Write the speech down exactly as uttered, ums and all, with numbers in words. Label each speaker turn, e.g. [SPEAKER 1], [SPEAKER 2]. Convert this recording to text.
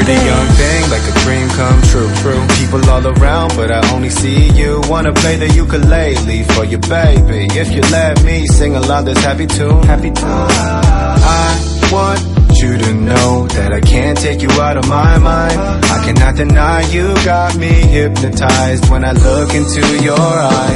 [SPEAKER 1] Pretty young thing, like a dream come true. True. People all around, but I only see you. Wanna play the ukulele for your baby. If you let me sing along this happy tune, happy tune. I want you to know that I can't take you out of my mind. I cannot deny you got me hypnotized when I look into your eyes.